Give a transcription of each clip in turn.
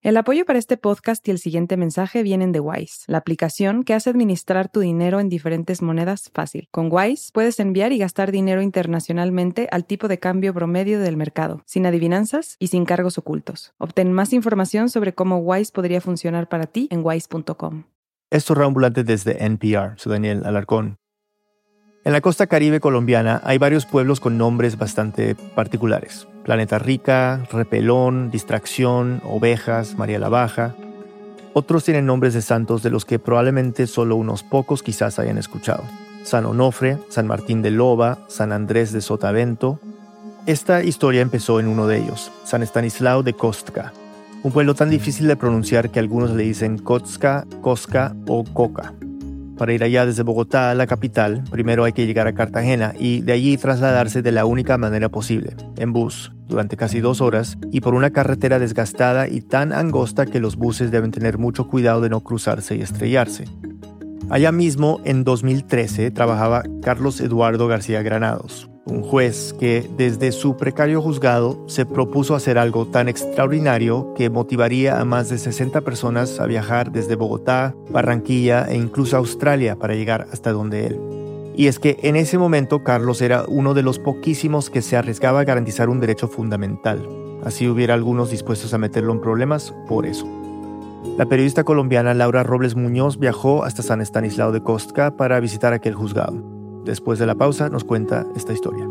El apoyo para este podcast y el siguiente mensaje vienen de Wise, la aplicación que hace administrar tu dinero en diferentes monedas fácil. Con Wise puedes enviar y gastar dinero internacionalmente al tipo de cambio promedio del mercado, sin adivinanzas y sin cargos ocultos. Obtén más información sobre cómo Wise podría funcionar para ti en wise.com. Esto es Reambulante desde NPR. Soy Daniel Alarcón. En la costa caribe colombiana hay varios pueblos con nombres bastante particulares. Planeta Rica, Repelón, Distracción, Ovejas, María la Baja. Otros tienen nombres de santos de los que probablemente solo unos pocos quizás hayan escuchado. San Onofre, San Martín de Loba, San Andrés de Sotavento. Esta historia empezó en uno de ellos, San Estanislao de Kostka, un pueblo tan difícil de pronunciar que algunos le dicen Kotska, Koska o Coca. Para ir allá desde Bogotá, la capital, primero hay que llegar a Cartagena y de allí trasladarse de la única manera posible, en bus, durante casi 2 horas y por una carretera desgastada y tan angosta que los buses deben tener mucho cuidado de no cruzarse y estrellarse. Allá mismo, en 2013, trabajaba Carlos Eduardo García Granados, un juez que desde su precario juzgado se propuso hacer algo tan extraordinario que motivaría a más de 60 personas a viajar desde Bogotá, Barranquilla e incluso Australia para llegar hasta donde él. Y es que en ese momento Carlos era uno de los poquísimos que se arriesgaba a garantizar un derecho fundamental. Así hubiera algunos dispuestos a meterlo en problemas por eso. La periodista colombiana Laura Robles Muñoz viajó hasta San Estanislao de Kostka para visitar aquel juzgado. Después de la pausa nos cuenta esta historia.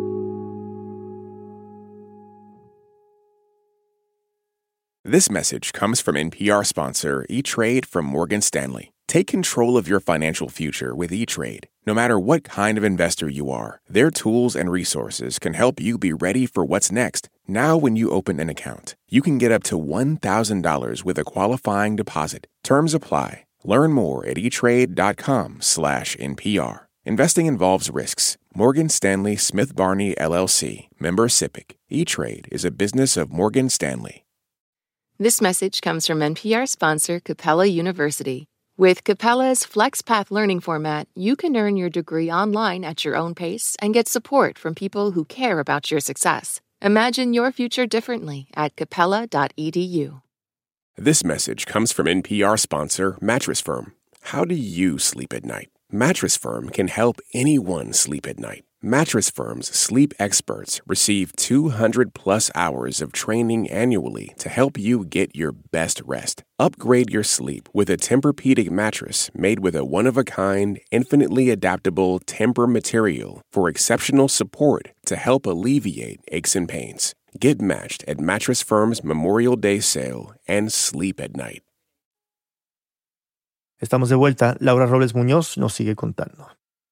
This message comes from NPR sponsor E-Trade from Morgan Stanley. Take control of your financial future with E-Trade. No matter what kind of investor you are, their tools and resources can help you be ready for what's next. Now when you open an account, you can get up to $1,000 with a qualifying deposit. Terms apply. Learn more at etrade.com/NPR. Investing involves risks. Morgan Stanley Smith Barney, LLC. Member SIPC. E-Trade is a business of Morgan Stanley. This message comes from NPR sponsor Capella University. With Capella's FlexPath learning format, you can earn your degree online at your own pace and get support from people who care about your success. Imagine your future differently at capella.edu. This message comes from NPR sponsor Mattress Firm. How do you sleep at night? Mattress Firm can help anyone sleep at night. Mattress Firm's sleep experts receive 200-plus hours of training annually to help you get your best rest. Upgrade your sleep with a Tempur-Pedic mattress made with a one-of-a-kind, infinitely adaptable Tempur material for exceptional support to help alleviate aches and pains. Get matched at Mattress Firm's Memorial Day sale and sleep at night. Estamos de vuelta. Laura Robles Muñoz nos sigue contando.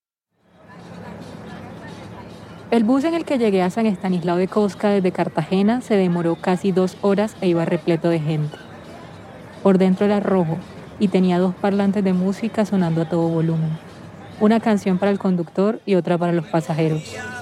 El bus en el que llegué a San Estanislao de Kostka desde Cartagena se demoró casi 2 horas e iba repleto de gente. Por dentro era rojo y tenía 2 parlantes de música sonando a todo volumen. Una canción para el conductor y otra para los pasajeros.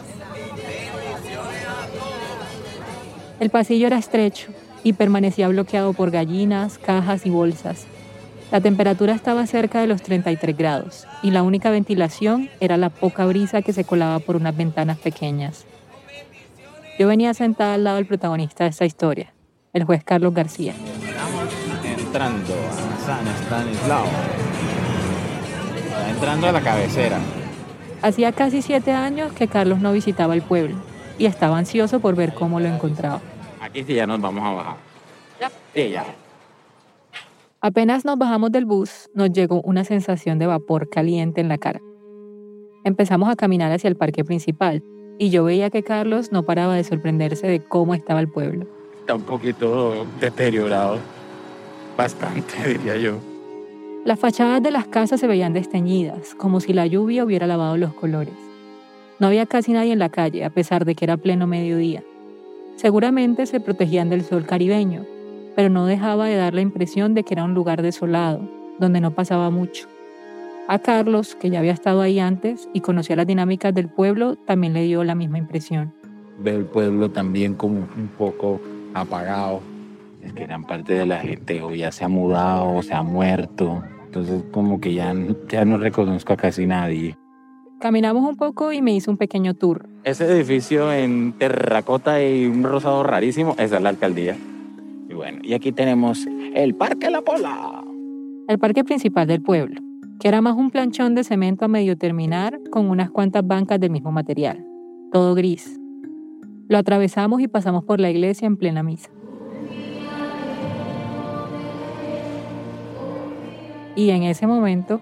El pasillo era estrecho y permanecía bloqueado por gallinas, cajas y bolsas. La temperatura estaba cerca de los 33 grados y la única ventilación era la poca brisa que se colaba por unas ventanas pequeñas. Yo venía sentada al lado del protagonista de esta historia, el juez Carlos García. Estamos entrando a San Estanislao. Entrando a la cabecera. Hacía casi 7 años que Carlos no visitaba el pueblo y estaba ansioso por ver cómo lo encontraba. Aquí sí ya nos vamos a bajar. ¿Ya? Sí, ya. Apenas nos bajamos del bus, nos llegó una sensación de vapor caliente en la cara. Empezamos a caminar hacia el parque principal y yo veía que Carlos no paraba de sorprenderse de cómo estaba el pueblo. Está un poquito deteriorado. Bastante, diría yo. Las fachadas de las casas se veían desteñidas, como si la lluvia hubiera lavado los colores. No había casi nadie en la calle, a pesar de que era pleno mediodía. Seguramente se protegían del sol caribeño, pero no dejaba de dar la impresión de que era un lugar desolado, donde no pasaba mucho. A Carlos, que ya había estado ahí antes y conocía las dinámicas del pueblo, también le dio la misma impresión. Veo el pueblo también como un poco apagado. Es que gran parte de la gente o ya se ha mudado o se ha muerto. Entonces como que ya no reconozco a casi nadie. Caminamos un poco y me hizo un pequeño tour. Ese edificio en terracota y un rosado rarísimo, esa es la alcaldía. Y bueno, y aquí tenemos el Parque La Pola. El parque principal del pueblo, que era más un planchón de cemento a medio terminar con unas cuantas bancas del mismo material, todo gris. Lo atravesamos y pasamos por la iglesia en plena misa. Y en ese momento,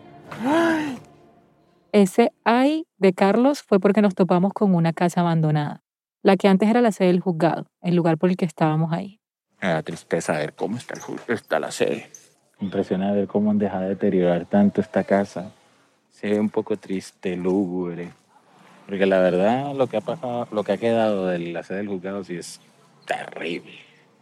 ese ay de Carlos fue porque nos topamos con una casa abandonada, la que antes era la sede del juzgado, el lugar por el que estábamos ahí. Me da tristeza ver cómo está la sede. Impresiona ver cómo han dejado de deteriorar tanto esta casa. Se ve un poco triste, lúgubre. Porque la verdad, lo que ha pasado, lo que ha quedado de la sede del juzgado sí es terrible,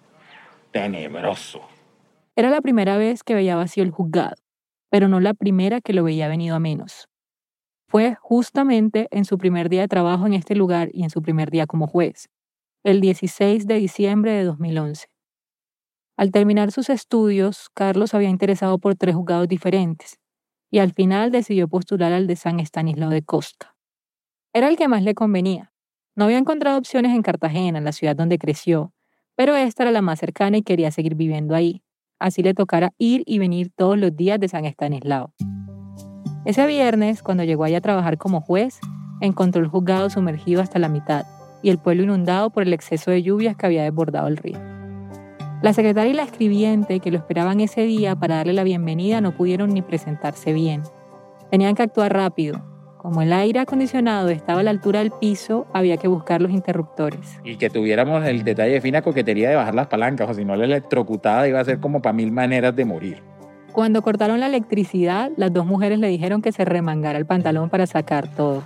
tenebroso. Era la primera vez que veía vacío el juzgado, pero no la primera que lo veía venido a menos. Fue justamente en su primer día de trabajo en este lugar y en su primer día como juez, el 16 de diciembre de 2011. Al terminar sus estudios, Carlos había interesado por 3 juzgados diferentes y al final decidió postular al de San Estanislao de Costa. Era el que más le convenía. No había encontrado opciones en Cartagena, la ciudad donde creció, pero esta era la más cercana y quería seguir viviendo ahí. Así le tocara ir y venir todos los días de San Estanislao. Ese viernes, cuando llegó allá a trabajar como juez, encontró el juzgado sumergido hasta la mitad y el pueblo inundado por el exceso de lluvias que había desbordado el río. La secretaria y la escribiente que lo esperaban ese día para darle la bienvenida no pudieron ni presentarse bien. Tenían que actuar rápido. Como el aire acondicionado estaba a la altura del piso, había que buscar los interruptores. Y que tuviéramos el detalle de fina coquetería de bajar las palancas, o si no la electrocutada iba a ser como para 1000 maneras de morir. Cuando cortaron la electricidad, las 2 mujeres le dijeron que se remangara el pantalón para sacar todo.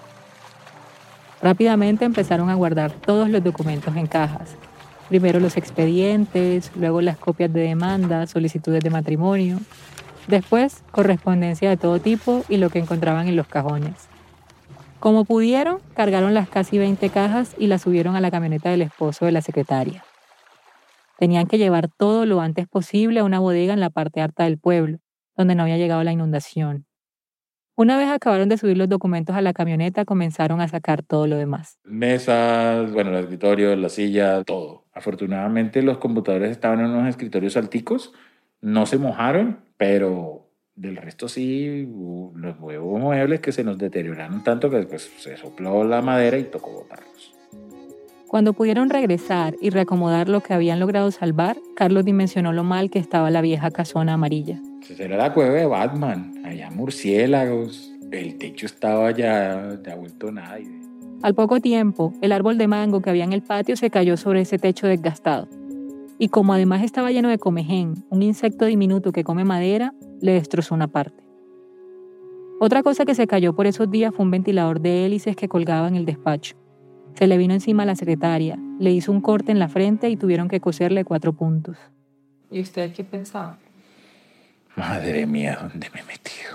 Rápidamente empezaron a guardar todos los documentos en cajas. Primero los expedientes, luego las copias de demanda, solicitudes de matrimonio. Después, correspondencia de todo tipo y lo que encontraban en los cajones. Como pudieron, cargaron las casi 20 cajas y las subieron a la camioneta del esposo de la secretaria. Tenían que llevar todo lo antes posible a una bodega en la parte alta del pueblo, donde no había llegado la inundación. Una vez acabaron de subir los documentos a la camioneta, comenzaron a sacar todo lo demás. Mesas, bueno, el escritorio, la silla, todo. Afortunadamente los computadores estaban en unos escritorios alticos, no se mojaron, pero del resto sí, los huevos muebles que se nos deterioraron tanto que pues, se sopló la madera y tocó botarlos. Cuando pudieron regresar y reacomodar lo que habían logrado salvar, Carlos dimensionó lo mal que estaba la vieja casona amarilla. Esa era la cueva de Batman, había murciélagos, el techo estaba ya vuelto nada. Al poco tiempo, el árbol de mango que había en el patio se cayó sobre ese techo desgastado. Y como además estaba lleno de comején, un insecto diminuto que come madera, le destrozó una parte. Otra cosa que se cayó por esos días fue un ventilador de hélices que colgaba en el despacho. Se le vino encima a la secretaria, le hizo un corte en la frente y tuvieron que coserle 4 puntos. ¿Y usted qué pensaba? Madre mía, ¿dónde me he metido?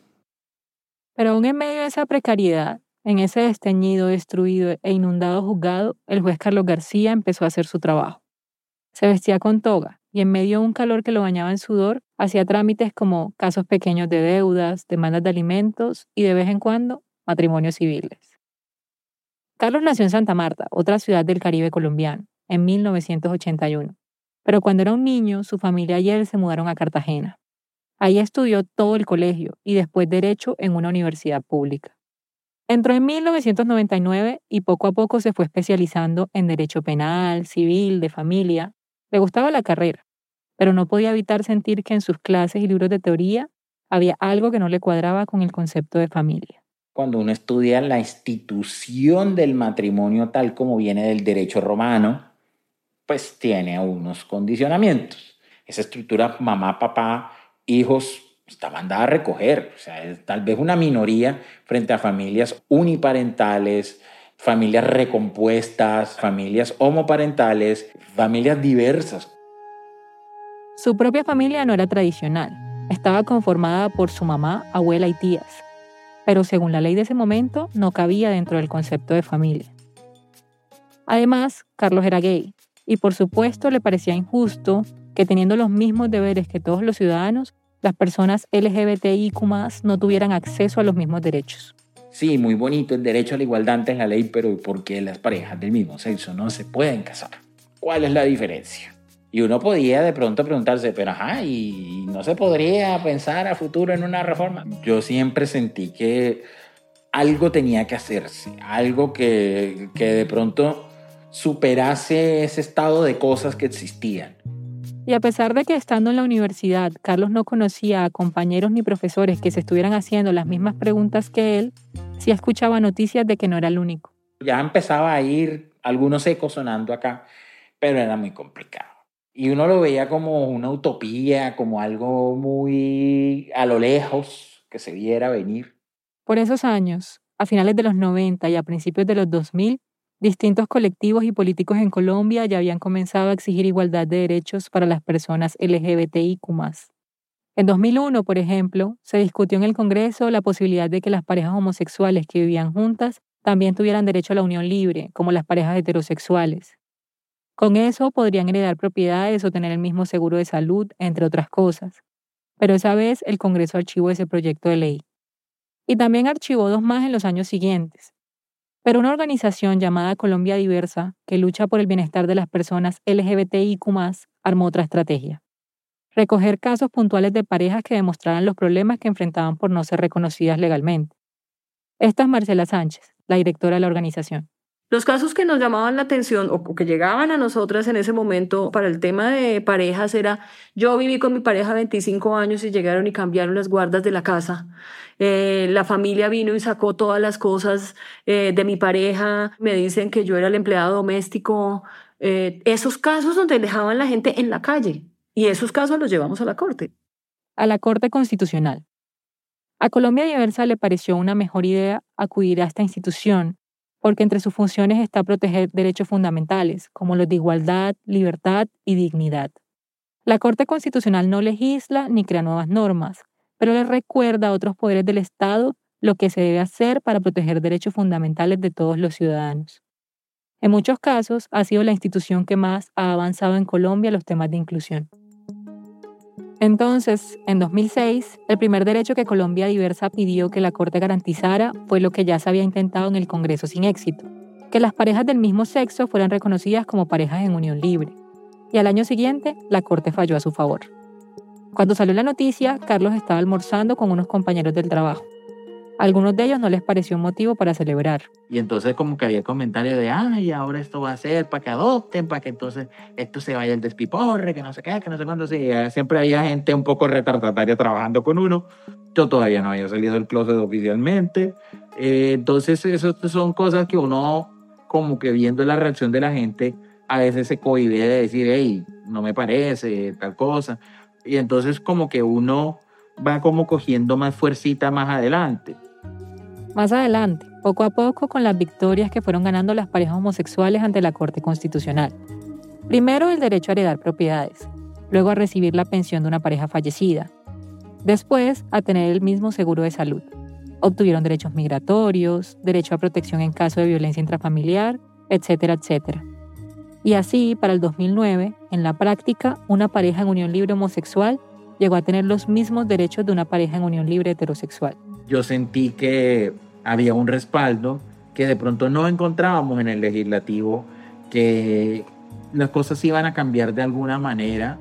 Pero aún en medio de esa precariedad, en ese desteñido, destruido e inundado juzgado, el juez Carlos García empezó a hacer su trabajo. Se vestía con toga y en medio de un calor que lo bañaba en sudor, hacía trámites como casos pequeños de deudas, demandas de alimentos y de vez en cuando matrimonios civiles. Carlos nació en Santa Marta, otra ciudad del Caribe colombiano, en 1981. Pero cuando era un niño, su familia y él se mudaron a Cartagena. Ahí estudió todo el colegio y después Derecho en una universidad pública. Entró en 1999 y poco a poco se fue especializando en Derecho Penal, Civil, de Familia. Le gustaba la carrera, pero no podía evitar sentir que en sus clases y libros de teoría había algo que no le cuadraba con el concepto de familia. Cuando uno estudia la institución del matrimonio tal como viene del derecho romano, pues tiene unos condicionamientos. Esa estructura mamá, papá, hijos está mandada a recoger. O sea, es tal vez una minoría frente a familias uniparentales, familias recompuestas, familias homoparentales, familias diversas. Su propia familia no era tradicional. Estaba conformada por su mamá, abuela y tías. Pero según la ley de ese momento, no cabía dentro del concepto de familia. Además, Carlos era gay, y por supuesto le parecía injusto que teniendo los mismos deberes que todos los ciudadanos, las personas LGBTIQ+ no tuvieran acceso a los mismos derechos. Sí, muy bonito el derecho a la igualdad ante la ley, pero ¿por qué las parejas del mismo sexo no se pueden casar? ¿Cuál es la diferencia? Y uno podía de pronto preguntarse, pero ajá, ¿y no se podría pensar a futuro en una reforma? Yo siempre sentí que algo tenía que hacerse, algo que de pronto superase ese estado de cosas que existían. Y a pesar de que estando en la universidad, Carlos no conocía a compañeros ni profesores que se estuvieran haciendo las mismas preguntas que él, sí escuchaba noticias de que no era el único. Ya empezaba a ir algunos ecos sonando acá, pero era muy complicado. Y uno lo veía como una utopía, como algo muy a lo lejos que se viera venir. Por esos años, a finales de los 90 y a principios de los 2000, distintos colectivos y políticos en Colombia ya habían comenzado a exigir igualdad de derechos para las personas LGBTIQ+. En 2001, por ejemplo, se discutió en el Congreso la posibilidad de que las parejas homosexuales que vivían juntas también tuvieran derecho a la unión libre, como las parejas heterosexuales. Con eso podrían heredar propiedades o tener el mismo seguro de salud, entre otras cosas. Pero esa vez el Congreso archivó ese proyecto de ley. Y también archivó 2 más en los años siguientes. Pero una organización llamada Colombia Diversa, que lucha por el bienestar de las personas LGBTIQ+, armó otra estrategia. Recoger casos puntuales de parejas que demostraran los problemas que enfrentaban por no ser reconocidas legalmente. Esta es Marcela Sánchez, la directora de la organización. Los casos que nos llamaban la atención o que llegaban a nosotras en ese momento para el tema de parejas era, yo viví con mi pareja 25 años y llegaron y cambiaron las guardas de la casa. La familia vino y sacó todas las cosas de mi pareja, me dicen que yo era el empleado doméstico. Esos casos donde dejaban la gente en la calle y esos casos los llevamos a la Corte. A la Corte Constitucional. A Colombia Diversa le pareció una mejor idea acudir a esta institución porque entre sus funciones está proteger derechos fundamentales, como los de igualdad, libertad y dignidad. La Corte Constitucional no legisla ni crea nuevas normas, pero le recuerda a otros poderes del Estado lo que se debe hacer para proteger derechos fundamentales de todos los ciudadanos. En muchos casos, ha sido la institución que más ha avanzado en Colombia en los temas de inclusión. Entonces, en 2006, el primer derecho que Colombia Diversa pidió que la Corte garantizara fue lo que ya se había intentado en el Congreso sin éxito, que las parejas del mismo sexo fueran reconocidas como parejas en unión libre. Y al año siguiente, la Corte falló a su favor. Cuando salió la noticia, Carlos estaba almorzando con unos compañeros del trabajo. A algunos de ellos no les pareció un motivo para celebrar. Y entonces como que había comentarios de, y ahora esto va a ser para que adopten, para que entonces esto se vaya el despiporre, que no sé qué, que no sé cuándo. Sí, siempre había gente un poco retardataria trabajando con uno. Yo todavía no había salido del closet oficialmente. Entonces esas son cosas que uno, como que viendo la reacción de la gente, a veces se cohíbe de decir, hey, no me parece, tal cosa. Y entonces como que uno va como cogiendo más fuercita más adelante. Más adelante, poco a poco, con las victorias que fueron ganando las parejas homosexuales ante la Corte Constitucional. Primero, el derecho a heredar propiedades. Luego, a recibir la pensión de una pareja fallecida. Después, a tener el mismo seguro de salud. Obtuvieron derechos migratorios, derecho a protección en caso de violencia intrafamiliar, etcétera, etcétera. Y así, para el 2009, en la práctica, una pareja en unión libre homosexual llegó a tener los mismos derechos de una pareja en unión libre heterosexual. Yo sentí que había un respaldo que de pronto no encontrábamos en el legislativo, que las cosas iban a cambiar de alguna manera.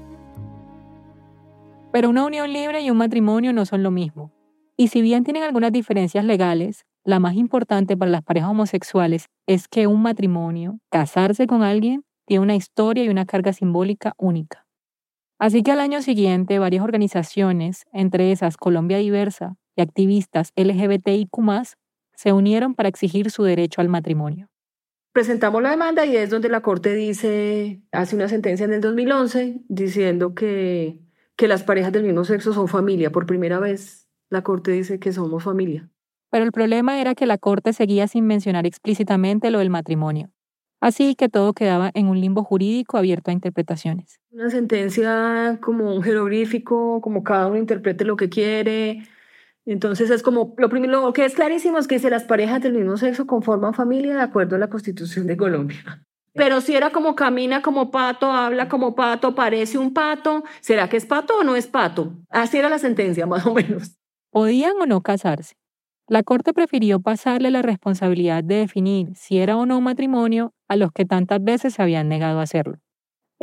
Pero una unión libre y un matrimonio no son lo mismo. Y si bien tienen algunas diferencias legales, la más importante para las parejas homosexuales es que un matrimonio, casarse con alguien, tiene una historia y una carga simbólica única. Así que al año siguiente, varias organizaciones, entre esas Colombia Diversa y activistas LGBTIQ+, se unieron para exigir su derecho al matrimonio. Presentamos la demanda y es donde la Corte hace una sentencia en el 2011 diciendo que las parejas del mismo sexo son familia. Por primera vez la Corte dice que somos familia. Pero el problema era que la Corte seguía sin mencionar explícitamente lo del matrimonio. Así que todo quedaba en un limbo jurídico abierto a interpretaciones. Una sentencia como un jeroglífico, como cada uno interprete lo que quiere. Entonces es como, lo primero, lo que es clarísimo es que dice las parejas del mismo sexo conforman familia de acuerdo a la Constitución de Colombia. Pero si era como camina como pato, habla como pato, parece un pato, ¿será que es pato o no es pato? Así era la sentencia, más o menos. ¿Podían o no casarse? La Corte prefirió pasarle la responsabilidad de definir si era o no un matrimonio a los que tantas veces se habían negado a hacerlo.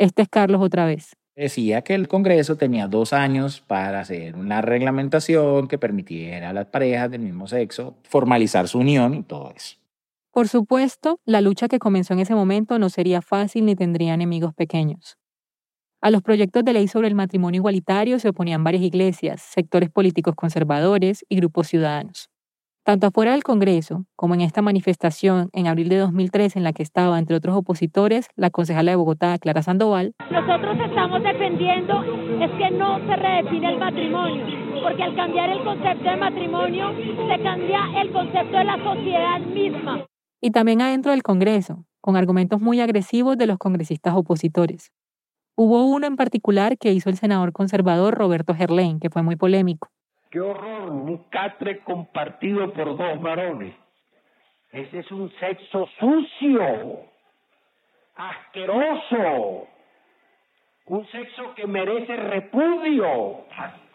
Este es Carlos otra vez. Decía que el Congreso tenía 2 años para hacer una reglamentación que permitiera a las parejas del mismo sexo formalizar su unión y todo eso. Por supuesto, la lucha que comenzó en ese momento no sería fácil ni tendría enemigos pequeños. A los proyectos de ley sobre el matrimonio igualitario se oponían varias iglesias, sectores políticos conservadores y grupos ciudadanos. Tanto afuera del Congreso como en esta manifestación en abril de 2013 en la que estaba, entre otros opositores, la concejala de Bogotá, Clara Sandoval. Nosotros estamos defendiendo es que no se redefine el matrimonio, porque al cambiar el concepto de matrimonio se cambia el concepto de la sociedad misma. Y también adentro del Congreso, con argumentos muy agresivos de los congresistas opositores. Hubo uno en particular que hizo el senador conservador Roberto Gerlain, que fue muy polémico. ¡Qué horror! Un catre compartido por 2 varones. Ese es un sexo sucio, asqueroso, un sexo que merece repudio,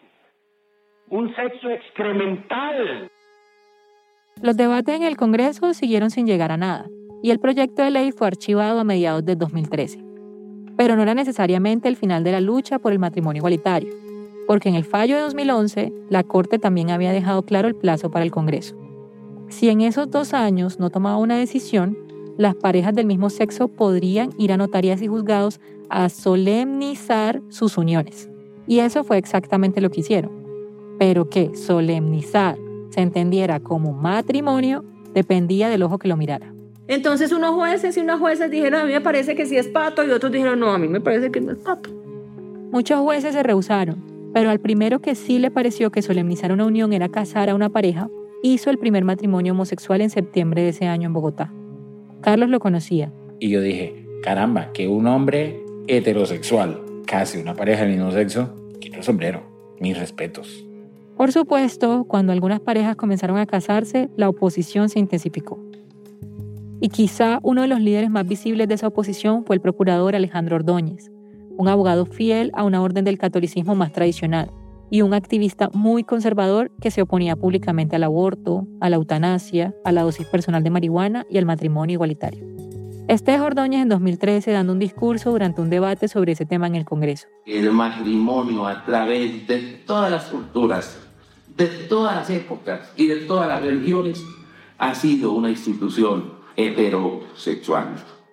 un sexo excremental. Los debates en el Congreso siguieron sin llegar a nada, y el proyecto de ley fue archivado a mediados de 2013. Pero no era necesariamente el final de la lucha por el matrimonio igualitario, porque en el fallo de 2011, la Corte también había dejado claro el plazo para el Congreso. Si en esos 2 años no tomaba una decisión, las parejas del mismo sexo podrían ir a notarías y juzgados a solemnizar sus uniones. Y eso fue exactamente lo que hicieron. Pero que solemnizar se entendiera como matrimonio dependía del ojo que lo mirara. Entonces unos jueces y unas juezas dijeron, a mí me parece que sí es pato, y otros dijeron, no, a mí me parece que no es pato. Muchos jueces se rehusaron, pero al primero que sí le pareció que solemnizar una unión era casar a una pareja, hizo el primer matrimonio homosexual en septiembre de ese año en Bogotá. Carlos lo conocía. Y yo dije, caramba, que un hombre heterosexual case una pareja del mismo sexo, quito el sombrero, mis respetos. Por supuesto, cuando algunas parejas comenzaron a casarse, la oposición se intensificó. Y quizá uno de los líderes más visibles de esa oposición fue el procurador Alejandro Ordóñez, un abogado fiel a una orden del catolicismo más tradicional y un activista muy conservador que se oponía públicamente al aborto, a la eutanasia, a la dosis personal de marihuana y al matrimonio igualitario. Este es Ordóñez en 2013 dando un discurso durante un debate sobre ese tema en el Congreso. El matrimonio a través de todas las culturas, de todas las épocas y de todas las religiones ha sido una institución heterosexual.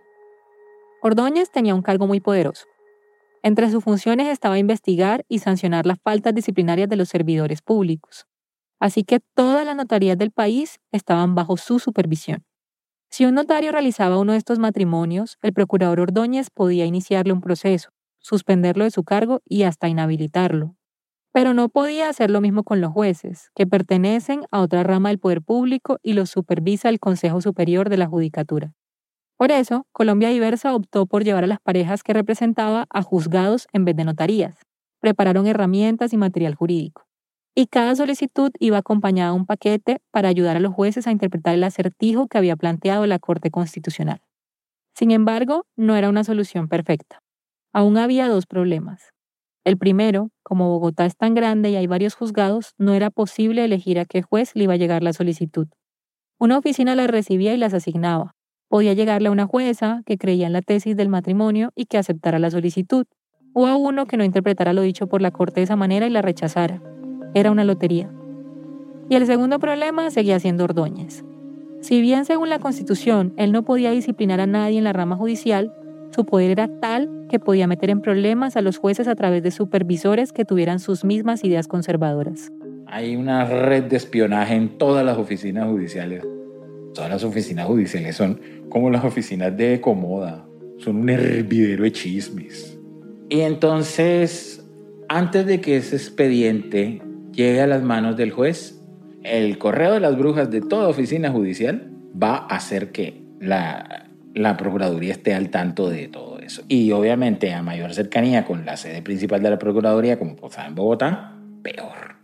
Ordóñez tenía un cargo muy poderoso. Entre sus funciones estaba investigar y sancionar las faltas disciplinarias de los servidores públicos. Así que todas las notarías del país estaban bajo su supervisión. Si un notario realizaba uno de estos matrimonios, el procurador Ordóñez podía iniciarle un proceso, suspenderlo de su cargo y hasta inhabilitarlo. Pero no podía hacer lo mismo con los jueces, que pertenecen a otra rama del poder público y los supervisa el Consejo Superior de la Judicatura. Por eso, Colombia Diversa optó por llevar a las parejas que representaba a juzgados en vez de notarías. Prepararon herramientas y material jurídico. Y cada solicitud iba acompañada de un paquete para ayudar a los jueces a interpretar el acertijo que había planteado la Corte Constitucional. Sin embargo, no era una solución perfecta. Aún había 2 problemas. El primero, como Bogotá es tan grande y hay varios juzgados, no era posible elegir a qué juez le iba a llegar la solicitud. Una oficina las recibía y las asignaba. Podía llegarle a una jueza que creía en la tesis del matrimonio y que aceptara la solicitud, o a uno que no interpretara lo dicho por la Corte de esa manera y la rechazara. Era una lotería. Y el segundo problema seguía siendo Ordóñez. Si bien según la Constitución él no podía disciplinar a nadie en la rama judicial, su poder era tal que podía meter en problemas a los jueces a través de supervisores que tuvieran sus mismas ideas conservadoras. Hay una red de espionaje en todas las oficinas judiciales. Todas las oficinas judiciales son como las oficinas de Comoda. Son un hervidero de chismes. Y entonces, antes de que ese expediente llegue a las manos del juez, el correo de las brujas de toda oficina judicial va a hacer que la Procuraduría esté al tanto de todo eso. Y obviamente a mayor cercanía con la sede principal de la Procuraduría, como está en Bogotá, peor.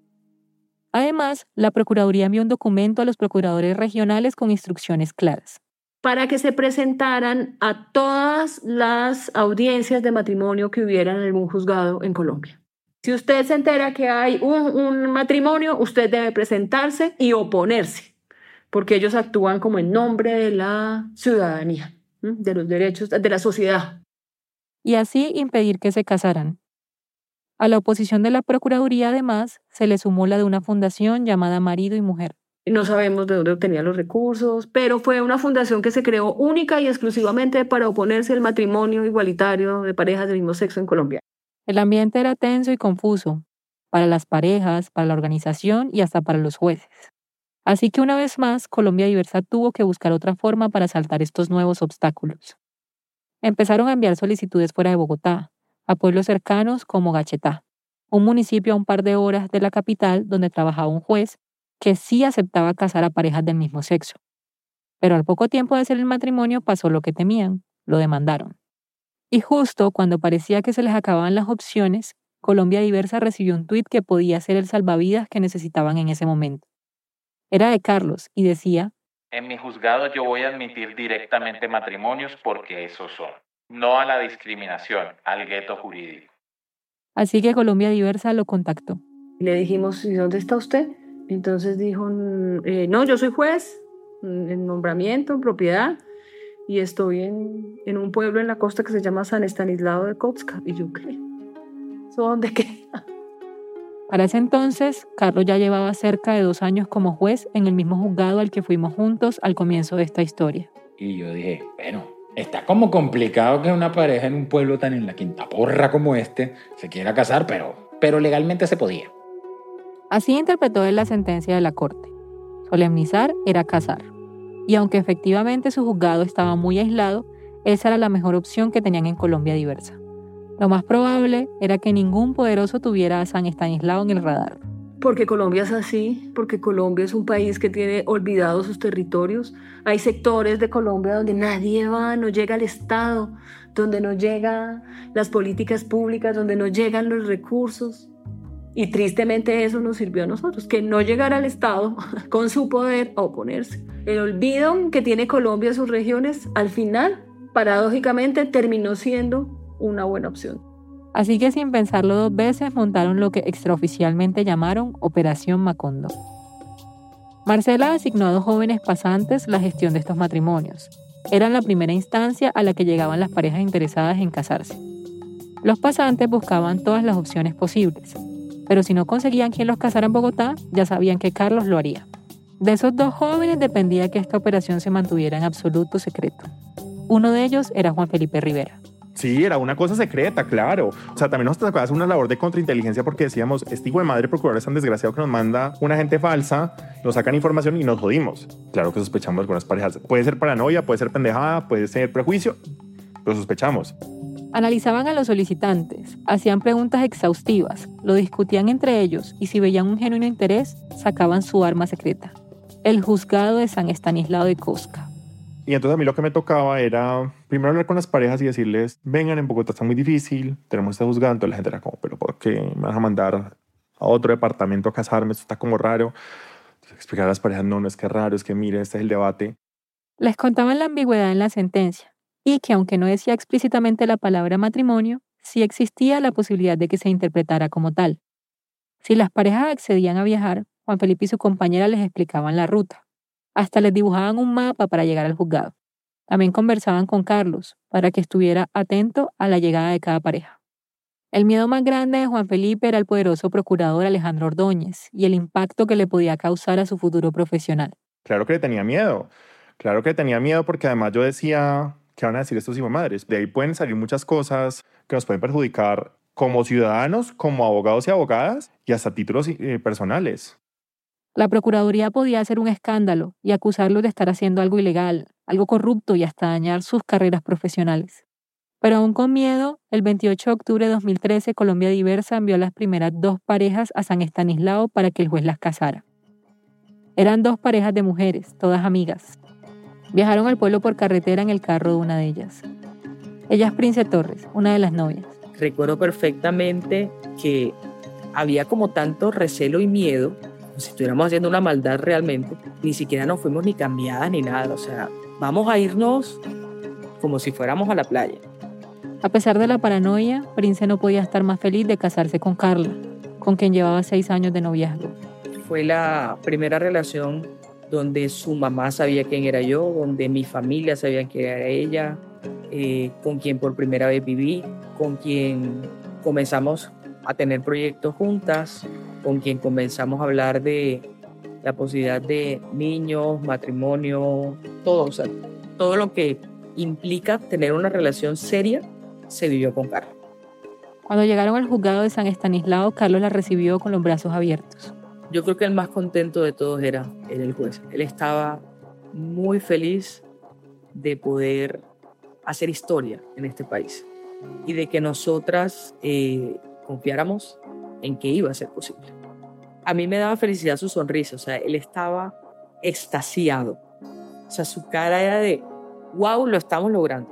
Además, la Procuraduría envió un documento a los procuradores regionales con instrucciones claras. Para que se presentaran a todas las audiencias de matrimonio que hubieran en algún juzgado en Colombia. Si usted se entera que hay un matrimonio, usted debe presentarse y oponerse, porque ellos actúan como en nombre de la ciudadanía, de los derechos de la sociedad. y así impedir que se casaran. A la oposición de la Procuraduría, además, se le sumó la de una fundación llamada Marido y Mujer. No sabemos de dónde obtenía los recursos, pero fue una fundación que se creó única y exclusivamente para oponerse al matrimonio igualitario de parejas del mismo sexo en Colombia. El ambiente era tenso y confuso, para las parejas, para la organización y hasta para los jueces. Así que una vez más, Colombia Diversa tuvo que buscar otra forma para saltar estos nuevos obstáculos. Empezaron a enviar solicitudes fuera de Bogotá, a pueblos cercanos como Gachetá, un municipio a un par de horas de la capital donde trabajaba un juez que sí aceptaba casar a parejas del mismo sexo. Pero al poco tiempo de hacer el matrimonio pasó lo que temían, lo demandaron. Y justo cuando parecía que se les acababan las opciones, Colombia Diversa recibió un tuit que podía ser el salvavidas que necesitaban en ese momento. Era de Carlos y decía: en mi juzgado yo voy a admitir directamente matrimonios porque esos son. No a la discriminación, al gueto jurídico. Así que Colombia Diversa lo contactó. Le dijimos, ¿y dónde está usted? Entonces dijo, no, yo soy juez, en nombramiento, en propiedad, y estoy en un pueblo en la costa que se llama San Estanislao de Kotska. Y yo, ¿qué? ¿Eso dónde queda? Para ese entonces, Carlos ya llevaba cerca de 2 años como juez en el mismo juzgado al que fuimos juntos al comienzo de esta historia. Y yo dije, bueno, está como complicado que una pareja en un pueblo tan en la quinta porra como este se quiera casar, pero legalmente se podía. Así interpretó él la sentencia de la corte. Solemnizar era casar. Y aunque efectivamente su juzgado estaba muy aislado, esa era la mejor opción que tenían en Colombia Diversa. Lo más probable era que ningún poderoso tuviera a San Estanislao en el radar. Porque Colombia es así, porque Colombia es un país que tiene olvidados sus territorios. Hay sectores de Colombia donde nadie va, no llega el Estado, donde no llegan las políticas públicas, donde no llegan los recursos. Y tristemente eso nos sirvió a nosotros, que no llegara el Estado con su poder a oponerse. El olvido que tiene Colombia a sus regiones, al final, paradójicamente, terminó siendo una buena opción. Así que sin pensarlo 2 veces montaron lo que extraoficialmente llamaron Operación Macondo. Marcela asignó a 2 jóvenes pasantes la gestión de estos matrimonios. Eran la primera instancia a la que llegaban las parejas interesadas en casarse. Los pasantes buscaban todas las opciones posibles, pero si no conseguían quien los casara en Bogotá, ya sabían que Carlos lo haría. De esos 2 jóvenes dependía que esta operación se mantuviera en absoluto secreto. Uno de ellos era Juan Felipe Rivera. Sí, era una cosa secreta, claro. O sea, también nos tocaba hacer una labor de contrainteligencia porque decíamos, este hijo de madre procurador es tan desgraciado que nos manda una gente falsa, nos sacan información y nos jodimos. Claro que sospechamos de algunas parejas. Puede ser paranoia, puede ser pendejada, puede ser prejuicio, pero sospechamos. Analizaban a los solicitantes, hacían preguntas exhaustivas, lo discutían entre ellos y si veían un genuino interés, sacaban su arma secreta: el juzgado de San Estanislao de Kotska. Y entonces a mí lo que me tocaba era primero hablar con las parejas y decirles, vengan, en Bogotá está muy difícil, tenemos este juzgado. Entonces la gente era como, pero ¿por qué me vas a mandar a otro departamento a casarme? Esto está como raro. Entonces explicar a las parejas, no es que es raro, es que mire, este es el debate. Les contaban la ambigüedad en la sentencia y que aunque no decía explícitamente la palabra matrimonio, sí existía la posibilidad de que se interpretara como tal. Si las parejas accedían a viajar, Juan Felipe y su compañera les explicaban la ruta. Hasta les dibujaban un mapa para llegar al juzgado. También conversaban con Carlos para que estuviera atento a la llegada de cada pareja. El miedo más grande de Juan Felipe era el poderoso procurador Alejandro Ordóñez y el impacto que le podía causar a su futuro profesional. Claro que le tenía miedo. Claro que tenía miedo porque además yo decía, ¿qué van a decir estos madres? De ahí pueden salir muchas cosas que nos pueden perjudicar como ciudadanos, como abogados y abogadas y hasta títulos personales. La Procuraduría podía hacer un escándalo y acusarlos de estar haciendo algo ilegal, algo corrupto y hasta dañar sus carreras profesionales. Pero aún con miedo, el 28 de octubre de 2013, Colombia Diversa envió las primeras 2 parejas a San Estanislao para que el juez las casara. Eran 2 parejas de mujeres, todas amigas. Viajaron al pueblo por carretera en el carro de una de ellas. Ella es Prince Torres, una de las novias. Recuerdo perfectamente que había como tanto recelo y miedo, como si estuviéramos haciendo una maldad realmente. Ni siquiera nos fuimos ni cambiadas ni nada. O sea, vamos a irnos como si fuéramos a la playa. A pesar de la paranoia, Prince no podía estar más feliz de casarse con Carla, con quien llevaba 6 años de noviazgo. Fue la primera relación donde su mamá sabía quién era yo, donde mi familia sabía quién era ella. con quien por primera vez viví, con quien comenzamos a tener proyectos juntas, con quien comenzamos a hablar de la posibilidad de niños, matrimonio, todo, o sea, todo lo que implica tener una relación seria se vivió con Carlos. Cuando llegaron al juzgado de San Estanislao, Carlos la recibió con los brazos abiertos. Yo creo que el más contento de todos era el juez. Él estaba muy feliz de poder hacer historia en este país y de que nosotras confiáramos en que iba a ser posible. A mí me daba felicidad su sonrisa, o sea, él estaba extasiado. O sea, su cara era de, wow, lo estamos logrando.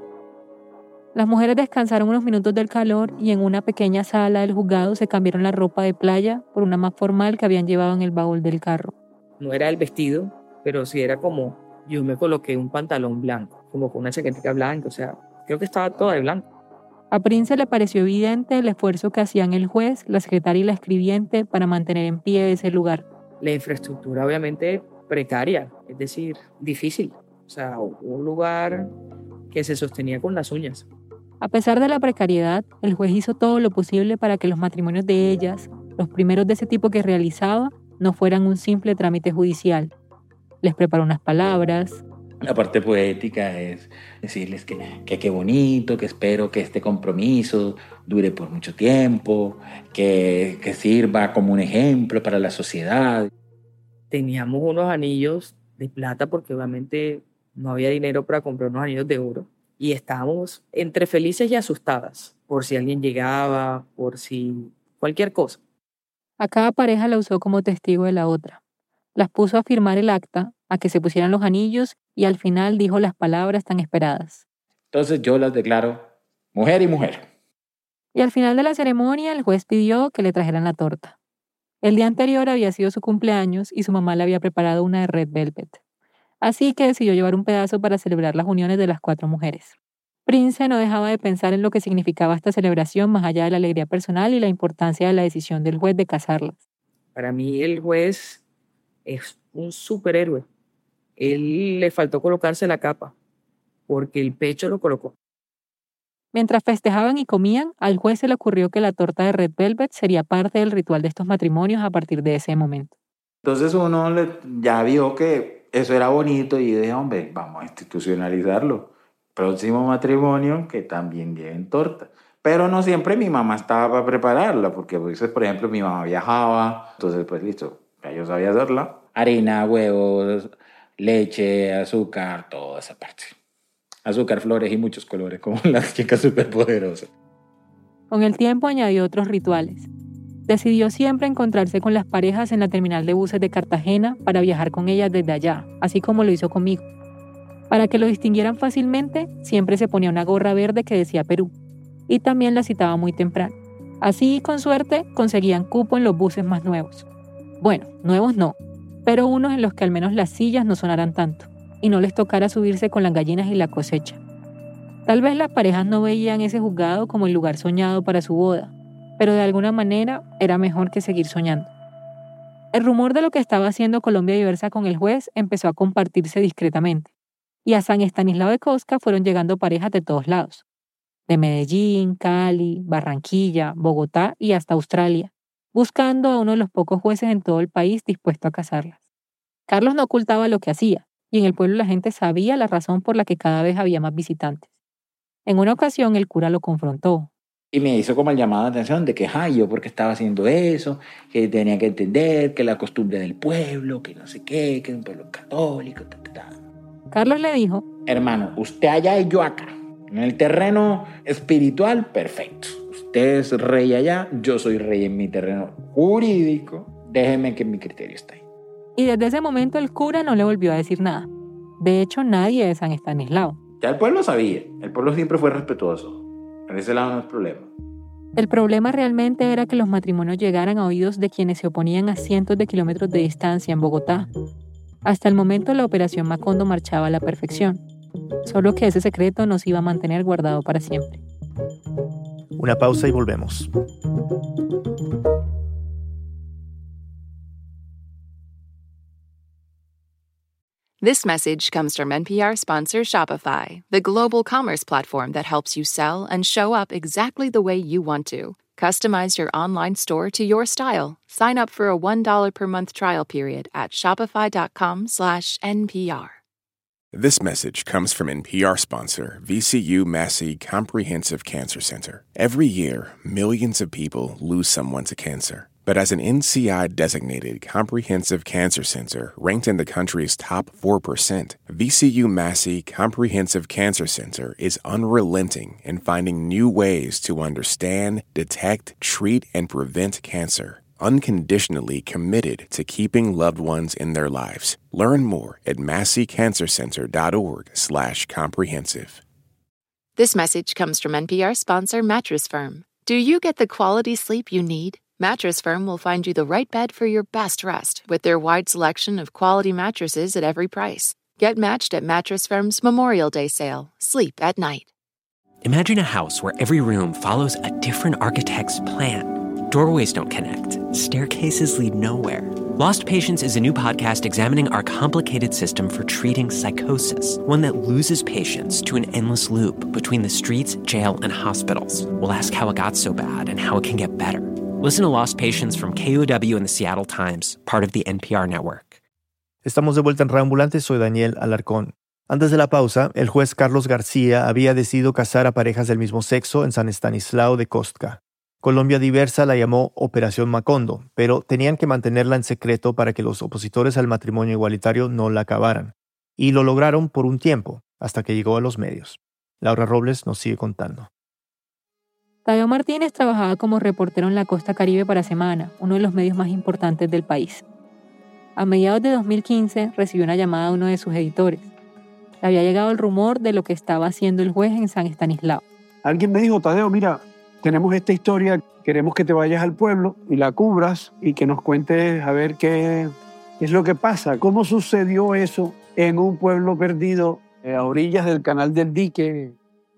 Las mujeres descansaron unos minutos del calor y en una pequeña sala del juzgado se cambiaron la ropa de playa por una más formal que habían llevado en el baúl del carro. No era el vestido, pero sí era como, yo me coloqué un pantalón blanco, como con una chaqueta blanca, o sea, creo que estaba toda de blanco. A Prince le pareció evidente el esfuerzo que hacían el juez, la secretaria y la escribiente para mantener en pie ese lugar. La infraestructura obviamente precaria, es decir, difícil. O sea, un lugar que se sostenía con las uñas. A pesar de la precariedad, el juez hizo todo lo posible para que los matrimonios de ellas, los primeros de ese tipo que realizaba, no fueran un simple trámite judicial. Les preparó unas palabras. La parte poética es decirles que qué bonito, que espero que este compromiso dure por mucho tiempo, que sirva como un ejemplo para la sociedad. Teníamos unos anillos de plata porque obviamente no había dinero para comprar unos anillos de oro. Y estábamos entre felices y asustadas por si alguien llegaba, por si cualquier cosa. A cada pareja la usó como testigo de la otra. Las puso a firmar el acta, a que se pusieran los anillos y al final dijo las palabras tan esperadas. Entonces yo las declaro mujer y mujer. Y al final de la ceremonia el juez pidió que le trajeran la torta. El día anterior había sido su cumpleaños y su mamá le había preparado una de Red Velvet. Así que decidió llevar un pedazo para celebrar las uniones de las 4 mujeres. Prince no dejaba de pensar en lo que significaba esta celebración más allá de la alegría personal y la importancia de la decisión del juez de casarlas. Para mí el juez es un superhéroe. Él le faltó colocarse la capa porque el pecho lo colocó. Mientras festejaban y comían, al juez se le ocurrió que la torta de Red Velvet sería parte del ritual de estos matrimonios a partir de ese momento. Entonces uno ya vio que eso era bonito y dije, hombre, vamos a institucionalizarlo. Próximo matrimonio que también lleven torta. Pero no siempre mi mamá estaba para prepararla, porque pues, por ejemplo mi mamá viajaba, entonces pues listo, ya yo sabía hacerla. Harina, huevos, leche, azúcar, toda esa parte. Azúcar, flores y muchos colores, como las chicas superpoderosas. Con el tiempo añadió otros rituales. Decidió siempre encontrarse con las parejas en la terminal de buses de Cartagena para viajar con ellas desde allá, así como lo hizo conmigo. Para que lo distinguieran fácilmente, siempre se ponía una gorra verde que decía Perú, y también la citaba muy temprano. Así, con suerte, conseguían cupo en los buses más nuevos. Bueno, nuevos no, pero unos en los que al menos las sillas no sonaran tanto, y no les tocara subirse con las gallinas y la cosecha. Tal vez las parejas no veían ese juzgado como el lugar soñado para su boda, pero de alguna manera era mejor que seguir soñando. El rumor de lo que estaba haciendo Colombia Diversa con el juez empezó a compartirse discretamente, y a San Estanislao de Cosca fueron llegando parejas de todos lados, de Medellín, Cali, Barranquilla, Bogotá y hasta Australia, buscando a uno de los pocos jueces en todo el país dispuesto a casarlas. Carlos no ocultaba lo que hacía, y en el pueblo la gente sabía la razón por la que cada vez había más visitantes. En una ocasión el cura lo confrontó. Y me hizo como el llamado de atención de que, yo porque estaba haciendo eso, que tenía que entender que la costumbre del pueblo, que no sé qué, que es un pueblo católico, Carlos le dijo, hermano, usted allá y yo acá. En el terreno espiritual, perfecto. Usted es rey allá, yo soy rey en mi terreno jurídico. Déjeme que mi criterio está ahí. Y desde ese momento el cura no le volvió a decir nada. De hecho, nadie de San Estanislao. Ya el pueblo sabía. El pueblo siempre fue respetuoso. En ese lado no es problema. El problema realmente era que los matrimonios llegaran a oídos de quienes se oponían a cientos de kilómetros de distancia en Bogotá. Hasta el momento la operación Macondo marchaba a la perfección. Solo que ese secreto nos iba a mantener guardado para siempre. Una pausa y volvemos. This message comes from NPR sponsor Shopify, the global commerce platform that helps you sell and show up exactly the way you want to. Customize your online store to your style. Sign up for a $1 per month trial period at shopify.com/NPR. This message comes from NPR sponsor VCU Massey Comprehensive Cancer Center. Every year, millions of people lose someone to cancer. But as an NCI-designated comprehensive cancer center ranked in the country's top 4%, VCU Massey Comprehensive Cancer Center is unrelenting in finding new ways to understand, detect, treat, and prevent cancer. Unconditionally committed to keeping loved ones in their lives. Learn more at masseycancercenter.org/comprehensive. This message comes from NPR sponsor Mattress Firm. Do you get the quality sleep you need? Mattress Firm will find you the right bed for your best rest with their wide selection of quality mattresses at every price. Get matched at Mattress Firm's Memorial Day sale. Sleep at night. Imagine a house where every room follows a different architect's plan. Doorways don't connect. Staircases lead nowhere. Lost Patients is a new podcast examining our complicated system for treating psychosis, one that loses patients to an endless loop between the streets, jail, and hospitals. We'll ask how it got so bad and how it can get better. Listen to Lost Patients from KUOW and the Seattle Times, part of the NPR network. Estamos de vuelta en Reambulante, soy Daniel Alarcón. Antes de la pausa, el juez Carlos García había decidido casar a parejas del mismo sexo en San Estanislao de Kostka. Colombia Diversa la llamó Operación Macondo, pero tenían que mantenerla en secreto para que los opositores al matrimonio igualitario no la acabaran. Y lo lograron por un tiempo, hasta que llegó a los medios. Laura Robles nos sigue contando. Tadeo Martínez trabajaba como reportero en la Costa Caribe para Semana, uno de los medios más importantes del país. A mediados de 2015 recibió una llamada de uno de sus editores. Le había llegado el rumor de lo que estaba haciendo el juez en San Estanislao. Alguien me dijo, Tadeo, mira, tenemos esta historia, queremos que te vayas al pueblo y la cubras y que nos cuentes a ver qué es lo que pasa. ¿Cómo sucedió eso en un pueblo perdido a orillas del Canal del Dique?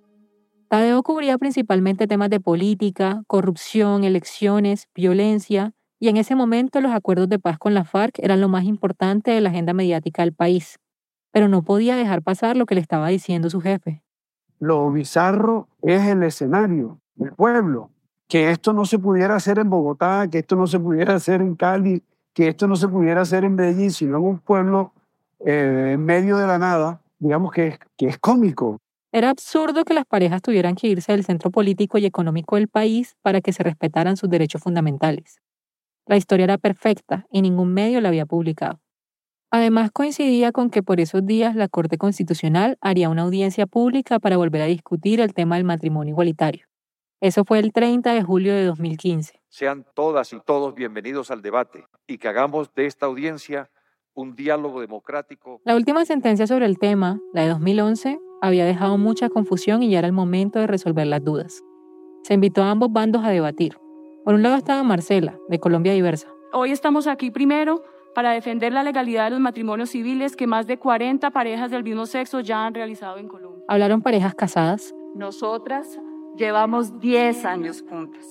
Tadeo cubría principalmente temas de política, corrupción, elecciones, violencia, y en ese momento los acuerdos de paz con la FARC eran lo más importante de la agenda mediática del país. Pero no podía dejar pasar lo que le estaba diciendo su jefe. Lo bizarro es el escenario, el pueblo. Que esto no se pudiera hacer en Bogotá, que esto no se pudiera hacer en Cali, que esto no se pudiera hacer en Medellín, sino en un pueblo en medio de la nada, digamos que es cómico. Era absurdo que las parejas tuvieran que irse del centro político y económico del país para que se respetaran sus derechos fundamentales. La historia era perfecta y ningún medio la había publicado. Además, coincidía con que por esos días la Corte Constitucional haría una audiencia pública para volver a discutir el tema del matrimonio igualitario. Eso fue el 30 de julio de 2015. Sean todas y todos bienvenidos al debate y que hagamos de esta audiencia un diálogo democrático. La última sentencia sobre el tema, la de 2011, había dejado mucha confusión y ya era el momento de resolver las dudas. Se invitó a ambos bandos a debatir. Por un lado estaba Marcela, de Colombia Diversa. Hoy estamos aquí primero para defender la legalidad de los matrimonios civiles que más de 40 parejas del mismo sexo ya han realizado en Colombia. Hablaron parejas casadas. Nosotras llevamos 10 años juntas,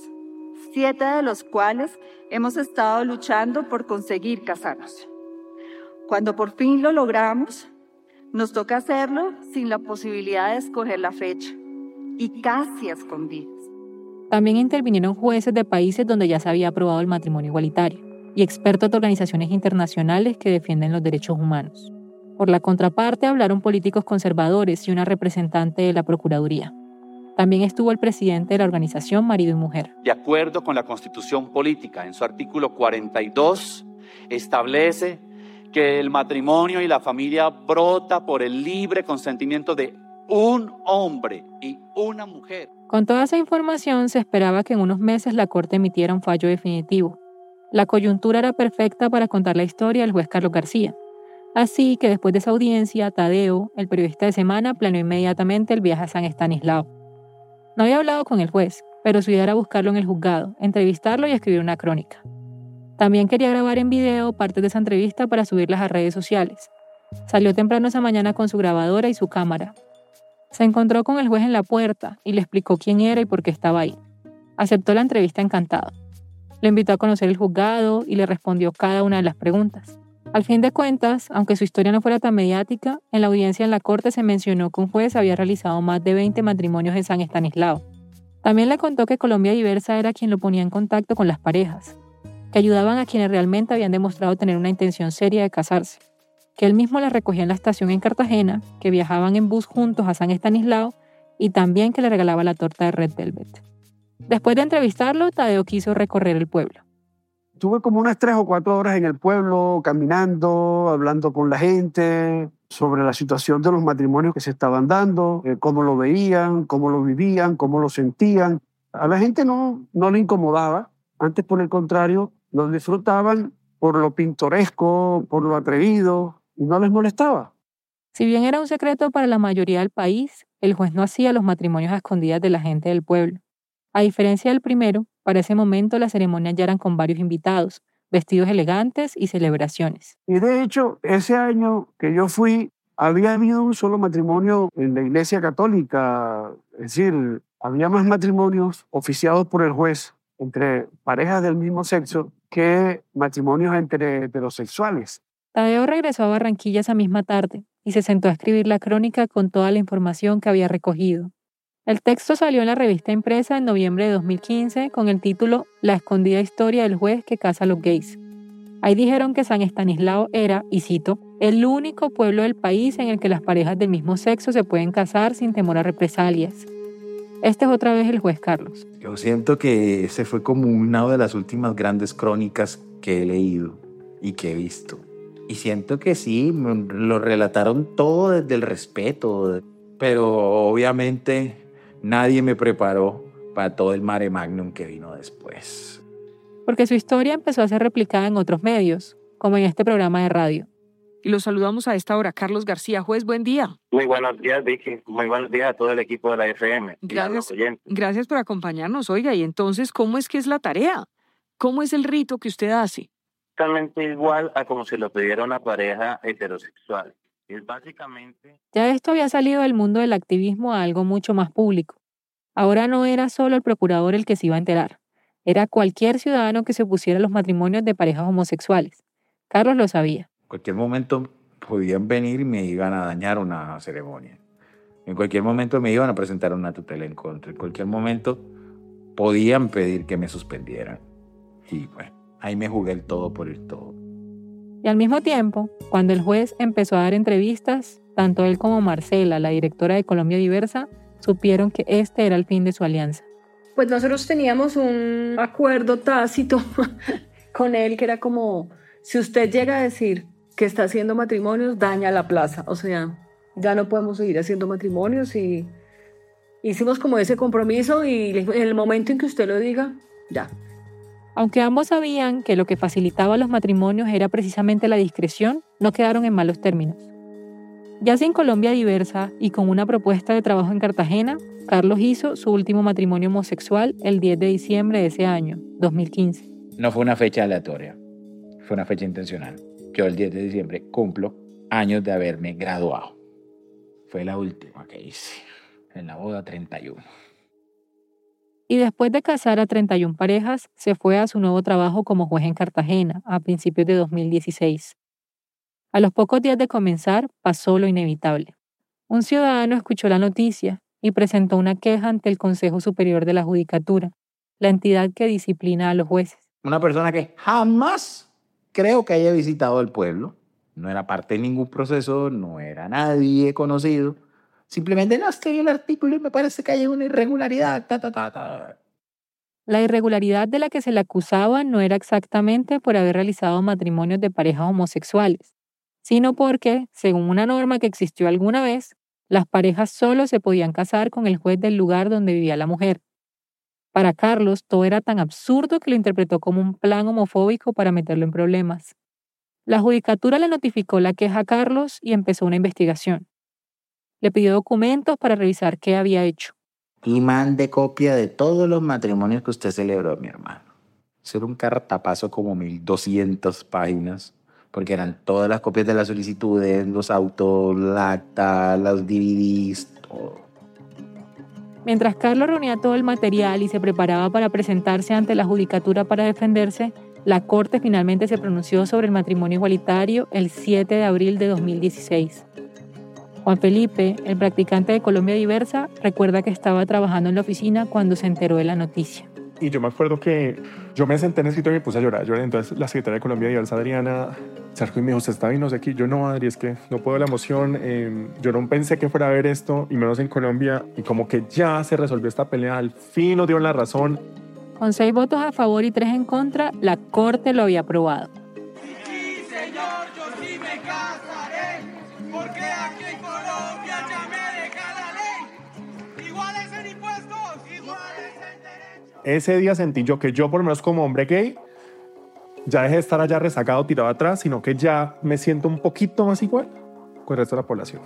7 de los cuales hemos estado luchando por conseguir casarnos. Cuando por fin lo logramos, nos toca hacerlo sin la posibilidad de escoger la fecha y casi a escondidas. También intervinieron jueces de países donde ya se había aprobado el matrimonio igualitario y expertos de organizaciones internacionales que defienden los derechos humanos. Por la contraparte hablaron políticos conservadores y una representante de la Procuraduría. También estuvo el presidente de la organización Marido y Mujer. De acuerdo con la Constitución Política, en su artículo 42, establece que el matrimonio y la familia brota por el libre consentimiento de un hombre y una mujer. Con toda esa información se esperaba que en unos meses la Corte emitiera un fallo definitivo. La coyuntura era perfecta para contar la historia del juez Carlos García. Así que después de esa audiencia, Tadeo, el periodista de Semana, planeó inmediatamente el viaje a San Estanislao. No había hablado con el juez, pero su idea era buscarlo en el juzgado, entrevistarlo y escribir una crónica. También quería grabar en video partes de esa entrevista para subirlas a redes sociales. Salió temprano esa mañana con su grabadora y su cámara. Se encontró con el juez en la puerta y le explicó quién era y por qué estaba ahí. Aceptó la entrevista encantado. Le invitó a conocer el juzgado y le respondió cada una de las preguntas. Al fin de cuentas, aunque su historia no fuera tan mediática, en la audiencia en la corte se mencionó que un juez había realizado más de 20 matrimonios en San Estanislao. También le contó que Colombia Diversa era quien lo ponía en contacto con las parejas, que ayudaban a quienes realmente habían demostrado tener una intención seria de casarse, que él mismo las recogía en la estación en Cartagena, que viajaban en bus juntos a San Estanislao y también que le regalaba la torta de Red Velvet. Después de entrevistarlo, Tadeo quiso recorrer el pueblo. Tuve como unas 3 o 4 horas en el pueblo, caminando, hablando con la gente sobre la situación de los matrimonios que se estaban dando, cómo lo veían, cómo lo vivían, cómo lo sentían. A la gente no le incomodaba, antes por el contrario, lo disfrutaban por lo pintoresco, por lo atrevido, y no les molestaba. Si bien era un secreto para la mayoría del país, el juez no hacía los matrimonios a escondidas de la gente del pueblo. A diferencia del primero, para ese momento las ceremonias ya eran con varios invitados, vestidos elegantes y celebraciones. Y de hecho, ese año que yo fui, había habido un solo matrimonio en la Iglesia Católica. Es decir, había más matrimonios oficiados por el juez entre parejas del mismo sexo que matrimonios entre heterosexuales. Tadeo regresó a Barranquilla esa misma tarde y se sentó a escribir la crónica con toda la información que había recogido. El texto salió en la revista impresa en noviembre de 2015 con el título La escondida historia del juez que casa a los gays. Ahí dijeron que San Estanislao era, y cito, el único pueblo del país en el que las parejas del mismo sexo se pueden casar sin temor a represalias. Este es otra vez el juez Carlos. Yo siento que ese fue como una de las últimas grandes crónicas que he leído y que he visto. Y siento que sí, lo relataron todo desde el respeto, pero obviamente nadie me preparó para todo el mare magnum que vino después. Porque su historia empezó a ser replicada en otros medios, como en este programa de radio. Y los saludamos a esta hora. Carlos García, juez, buen día. Muy buenos días, Vicky. Muy buenos días a todo el equipo de la FM. Gracias por acompañarnos. Oiga, y entonces, ¿cómo es que es la tarea? ¿Cómo es el rito que usted hace? Totalmente igual a como se lo pidiera una pareja heterosexual. Es básicamente... Ya esto había salido del mundo del activismo a algo mucho más público. Ahora no era solo el procurador el que se iba a enterar. Era cualquier ciudadano que se opusiera a los matrimonios de parejas homosexuales. Carlos lo sabía. En cualquier momento podían venir y me iban a dañar una ceremonia. En cualquier momento me iban a presentar una tutela en contra. En cualquier momento podían pedir que me suspendieran. Y bueno, ahí me jugué el todo por el todo. Y al mismo tiempo, cuando el juez empezó a dar entrevistas, tanto él como Marcela, la directora de Colombia Diversa, supieron que este era el fin de su alianza. Pues nosotros teníamos un acuerdo tácito con él que era como, si usted llega a decir que está haciendo matrimonios, daña la plaza. O sea, ya no podemos seguir haciendo matrimonios y hicimos como ese compromiso y en el momento en que usted lo diga, ya. Aunque ambos sabían que lo que facilitaba los matrimonios era precisamente la discreción, no quedaron en malos términos. Ya sin Colombia Diversa y con una propuesta de trabajo en Cartagena, Carlos hizo su último matrimonio homosexual el 10 de diciembre de ese año, 2015. No fue una fecha aleatoria, fue una fecha intencional. Yo el 10 de diciembre cumplo años de haberme graduado. Fue la última que hice, en la boda 31. Y después de casar a 31 parejas, se fue a su nuevo trabajo como juez en Cartagena, a principios de 2016. A los pocos días de comenzar, pasó lo inevitable. Un ciudadano escuchó la noticia y presentó una queja ante el Consejo Superior de la Judicatura, la entidad que disciplina a los jueces. Una persona que jamás creo que haya visitado el pueblo, no era parte de ningún proceso, no era nadie conocido, simplemente no escribí el artículo y me parece que hay una irregularidad. La irregularidad de la que se le acusaba no era exactamente por haber realizado matrimonios de parejas homosexuales, sino porque, según una norma que existió alguna vez, las parejas solo se podían casar con el juez del lugar donde vivía la mujer. Para Carlos, todo era tan absurdo que lo interpretó como un plan homofóbico para meterlo en problemas. La judicatura le notificó la queja a Carlos y empezó una investigación. Le pidió documentos para revisar qué había hecho. Y mande copia de todos los matrimonios que usted celebró, mi hermano. Eso era un cartapazo como 1200 páginas, porque eran todas las copias de las solicitudes, los autos, la acta, los DVDs, todo. Mientras Carlos reunía todo el material y se preparaba para presentarse ante la judicatura para defenderse, La Corte finalmente se pronunció sobre el matrimonio igualitario el 7 de abril de 2016. Juan Felipe, el practicante de Colombia Diversa, recuerda que estaba trabajando en la oficina cuando se enteró de la noticia. Y yo me acuerdo que yo me senté en el escritorio y me puse a llorar. Entonces la secretaria de Colombia Diversa, Adriana, se acercó y me dijo, ¿usted está bien? No sé qué. Yo no, Adri, es que no puedo la emoción. Yo no pensé que fuera a ver esto, y menos en Colombia. Y como que ya se resolvió esta pelea. Al fin nos dieron la razón. Con 6 votos a favor y 3 en contra, la Corte lo había aprobado. Sí, señor, yo sí me casaré, porque aquí en Colombia ya me deja la ley. Iguales en impuestos, iguales en derechos. Ese día sentí yo que yo, por lo menos como hombre gay, ya dejé de estar allá rezagado, tirado atrás, sino que ya me siento un poquito más igual con el resto de la población.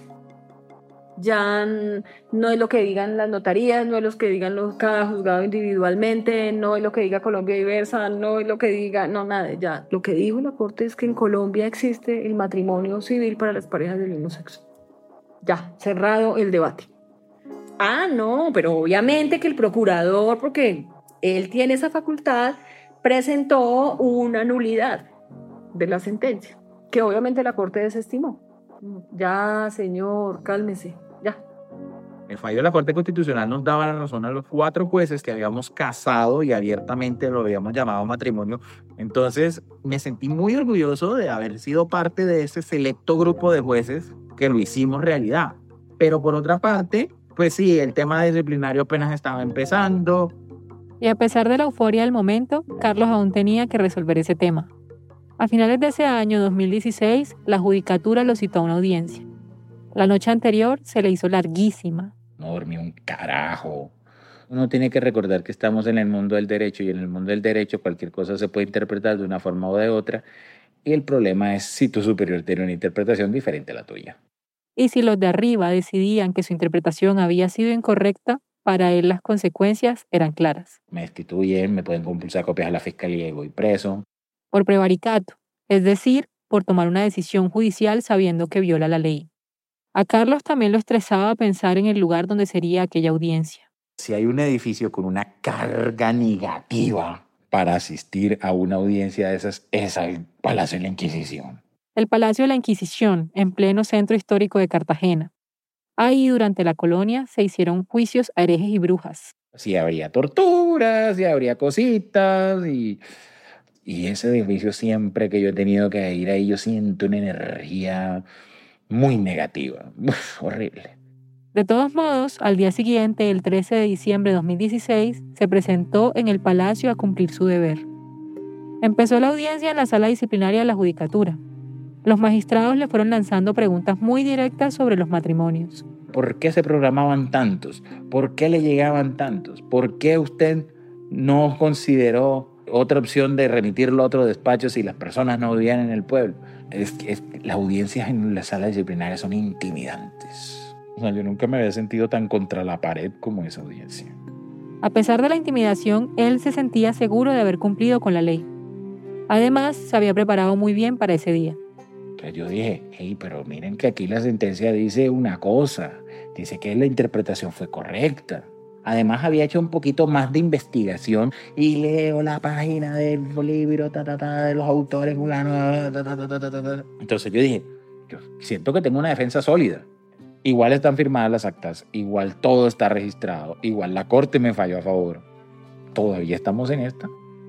Ya no es lo que digan las notarías, no es lo que digan cada juzgado individualmente, no es lo que diga Colombia Diversa, no es lo que diga, no, nada, ya. Lo que dijo la Corte es que en Colombia existe el matrimonio civil para las parejas del mismo sexo. Ya, cerrado el debate. Ah, no, pero obviamente que el procurador, porque él tiene esa facultad, presentó una nulidad de la sentencia, que obviamente la Corte desestimó. Ya, señor, cálmese, ya. El fallo de la Corte Constitucional nos daba la razón a los 4 jueces que habíamos casado y abiertamente lo habíamos llamado matrimonio. Entonces me sentí muy orgulloso de haber sido parte de ese selecto grupo de jueces que lo hicimos realidad. Pero por otra parte, pues sí, el tema disciplinario apenas estaba empezando. Y a pesar de la euforia del momento, Carlos aún tenía que resolver ese tema. A finales de ese año, 2016, la judicatura lo citó a una audiencia. La noche anterior se le hizo larguísima. No dormí un carajo. Uno tiene que recordar que estamos en el mundo del derecho, y en el mundo del derecho cualquier cosa se puede interpretar de una forma o de otra, y el problema es si tu superior tiene una interpretación diferente a la tuya. Y si los de arriba decidían que su interpretación había sido incorrecta, para él las consecuencias eran claras. Me destituyen, me pueden compulsar copias a la fiscalía y voy preso. Por prevaricato, es decir, por tomar una decisión judicial sabiendo que viola la ley. A Carlos también lo estresaba pensar en el lugar donde sería aquella audiencia. Si hay un edificio con una carga negativa para asistir a una audiencia de esas, es el Palacio de la Inquisición. El Palacio de la Inquisición, en pleno centro histórico de Cartagena. Ahí, durante la colonia, se hicieron juicios a herejes y brujas. Sí habría torturas, sí habría cositas, y ese edificio, siempre que yo he tenido que ir ahí, yo siento una energía muy negativa. Uf, horrible. De todos modos, al día siguiente, el 13 de diciembre de 2016, se presentó en el Palacio a cumplir su deber. Empezó la audiencia en la sala disciplinaria de la Judicatura. Los magistrados le fueron lanzando preguntas muy directas sobre los matrimonios. ¿Por qué se programaban tantos? ¿Por qué le llegaban tantos? ¿Por qué usted no consideró otra opción de remitirlo a otro despacho si las personas no vivían en el pueblo? Las audiencias en la sala disciplinaria son intimidantes. O sea, yo nunca me había sentido tan contra la pared como esa audiencia. A pesar de la intimidación, él se sentía seguro de haber cumplido con la ley. Además, se había preparado muy bien para ese día. Entonces yo dije, hey, pero miren que aquí la sentencia dice una cosa, dice que la interpretación fue correcta. Además había hecho un poquito más de investigación y leo la página del libro, de los autores, Entonces yo dije, yo siento que tengo una defensa sólida. Igual están firmadas las actas, igual todo está registrado, igual la Corte me falló a favor. Todavía estamos en esta.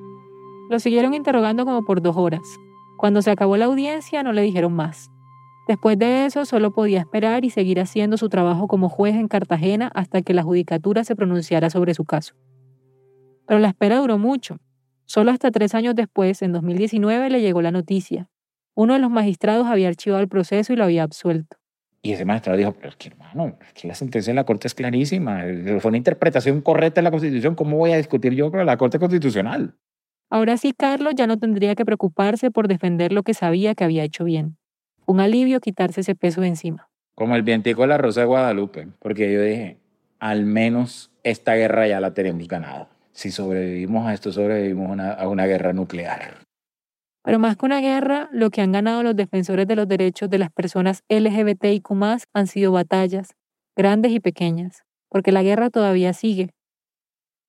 Lo siguieron interrogando como por 2 horas. Cuando se acabó la audiencia no le dijeron más. Después de eso solo podía esperar y seguir haciendo su trabajo como juez en Cartagena hasta que la judicatura se pronunciara sobre su caso. Pero la espera duró mucho. Solo hasta 3 años después, en 2019, le llegó la noticia. Uno de los magistrados había archivado el proceso y lo había absuelto. Y ese magistrado dijo, pero es que hermano, es que la sentencia de la Corte es clarísima. Fue una interpretación correcta de la Constitución. ¿Cómo voy a discutir yo con la Corte Constitucional? Ahora sí, Carlos ya no tendría que preocuparse por defender lo que sabía que había hecho bien. Un alivio quitarse ese peso de encima. Como el vientico de la Rosa de Guadalupe, porque yo dije, al menos esta guerra ya la tenemos ganada. Si sobrevivimos a esto, sobrevivimos a una guerra nuclear. Pero más que una guerra, lo que han ganado los defensores de los derechos de las personas LGBTIQ+, han sido batallas, grandes y pequeñas, porque la guerra todavía sigue.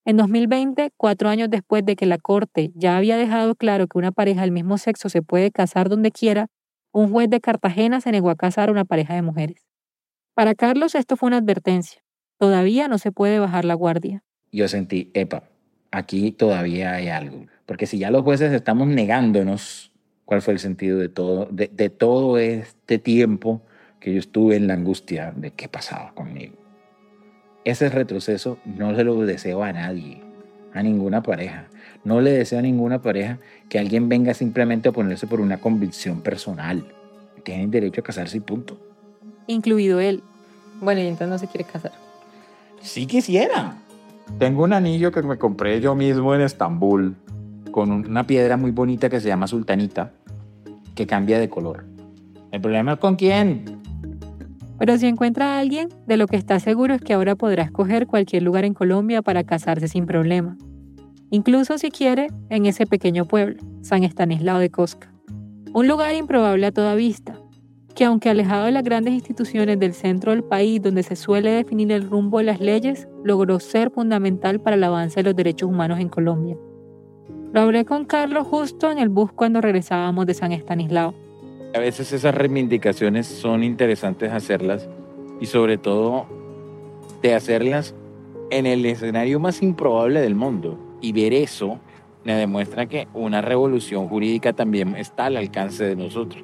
En 2020, 4 años después de que la Corte ya había dejado claro que una pareja del mismo sexo se puede casar donde quiera, un juez de Cartagena se negó a casar a una pareja de mujeres. Para Carlos esto fue una advertencia. Todavía no se puede bajar la guardia. Yo sentí, aquí todavía hay algo. Porque si ya los jueces estamos negándonos, ¿cuál fue el sentido de todo este tiempo que yo estuve en la angustia de qué pasaba conmigo? Ese retroceso no se lo deseo a nadie, a ninguna pareja. No le deseo a ninguna pareja que alguien venga simplemente a oponerse por una convicción personal. Tienen derecho a casarse y punto. Incluido él. Bueno, y entonces no se quiere casar. Sí quisiera. Tengo un anillo que me compré yo mismo en Estambul con una piedra muy bonita que se llama sultanita que cambia de color. ¿El problema es con quién? Pero si encuentra a alguien, de lo que está seguro es que ahora podrá escoger cualquier lugar en Colombia para casarse sin problema. Incluso si quiere, en ese pequeño pueblo, San Estanislao de Cosca. Un lugar improbable a toda vista, que aunque alejado de las grandes instituciones del centro del país donde se suele definir el rumbo de las leyes, logró ser fundamental para el avance de los derechos humanos en Colombia. Lo hablé con Carlos justo en el bus cuando regresábamos de San Estanislao. A veces esas reivindicaciones son interesantes hacerlas y sobre todo de hacerlas en el escenario más improbable del mundo. Y ver eso me demuestra que una revolución jurídica también está al alcance de nosotros.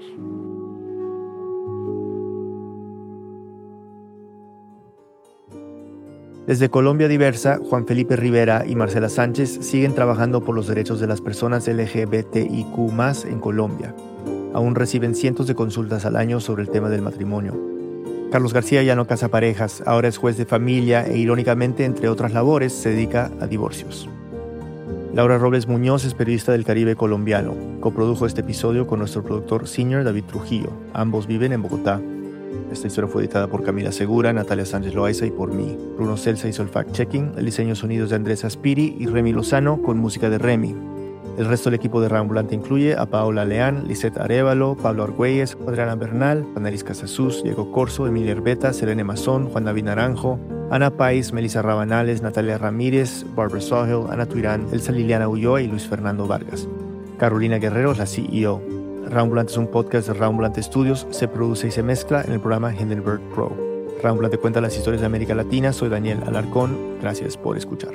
Desde Colombia Diversa, Juan Felipe Rivera y Marcela Sánchez siguen trabajando por los derechos de las personas LGBTIQ+ en Colombia. Aún reciben cientos de consultas al año sobre el tema del matrimonio. Carlos García ya no casa parejas, ahora es juez de familia e irónicamente, entre otras labores, se dedica a divorcios. Laura Robles Muñoz es periodista del Caribe colombiano. Coprodujo este episodio con nuestro productor senior David Trujillo. Ambos viven en Bogotá. Esta historia fue editada por Camila Segura, Natalia Sánchez Loaiza y por mí. Bruno Celsa hizo el fact-checking, el diseño de sonidos de Andrés Aspiri y Remy Lozano con música de Remy. El resto del equipo de Rambulante incluye a Paola Leán, Lisette Arévalo, Pablo Argüelles, Adriana Bernal, Annalise Casasus, Diego Corso, Emilia Herbeta, Selene Mazón, Juan David Naranjo, Ana Páez, Melissa Rabanales, Natalia Ramírez, Barbara Sahel, Ana Tuirán, Elsa Liliana Ulloa y Luis Fernando Vargas. Carolina Guerrero es la CEO. Rambulante es un podcast de Rambulante Studios, se produce y se mezcla en el programa Hindenburg Pro. Rambulante cuenta las historias de América Latina, soy Daniel Alarcón, gracias por escuchar.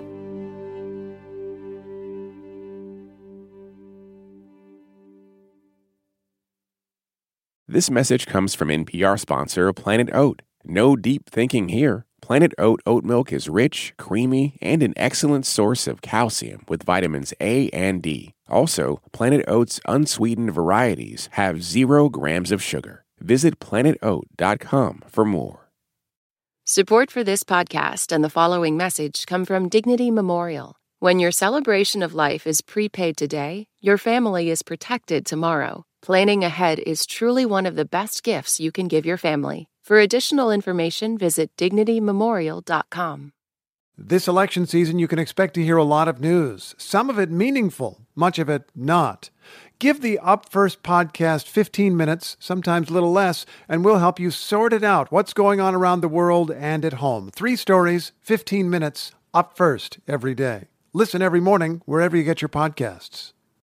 This message comes from NPR sponsor Planet Oat. No deep thinking here. Planet Oat oat milk is rich, creamy, and an excellent source of calcium with vitamins A and D. Also, Planet Oat's unsweetened varieties have 0 grams of sugar. Visit planetoat.com for more. Support for this podcast and the following message come from Dignity Memorial. When your celebration of life is prepaid today, your family is protected tomorrow. Planning ahead is truly one of the best gifts you can give your family. For additional information, visit DignityMemorial.com. This election season, you can expect to hear a lot of news, some of it meaningful, much of it not. Give the Up First podcast 15 minutes, sometimes a little less, and we'll help you sort it out, what's going on around the world and at home. 3 stories, 15 minutes, Up First every day. Listen every morning wherever you get your podcasts.